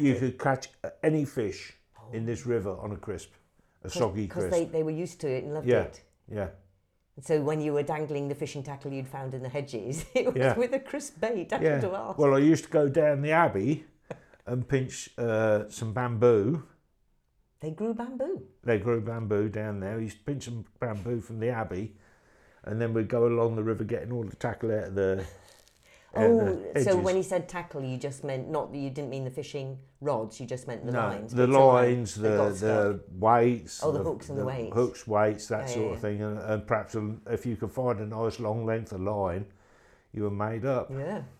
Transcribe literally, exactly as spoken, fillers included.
You could catch any fish in this river on a crisp, a soggy Because crisp. they, they were used to it and loved yeah, it. yeah. So when you were dangling the fishing tackle you'd found in the hedges, it was Yeah. with a crisp bait. I Yeah. should have asked. Well, I used to go down the Abbey and pinch uh, some bamboo. They grew bamboo. They grew bamboo down there. We used to pinch some bamboo from the Abbey, and then we'd go along the river getting all the tackle out of the. out of Oh, the so edges. when you said tackle, you just meant not. You didn't mean the fishing rods. You just meant the no, lines. the bits of line lines, that the got the weights, Oh, the hooks and the weights. hooks, weights, that Yeah, sort yeah. of thing, and, and perhaps a, if you could find a nice long length of line, you were made up. stuck. Yeah.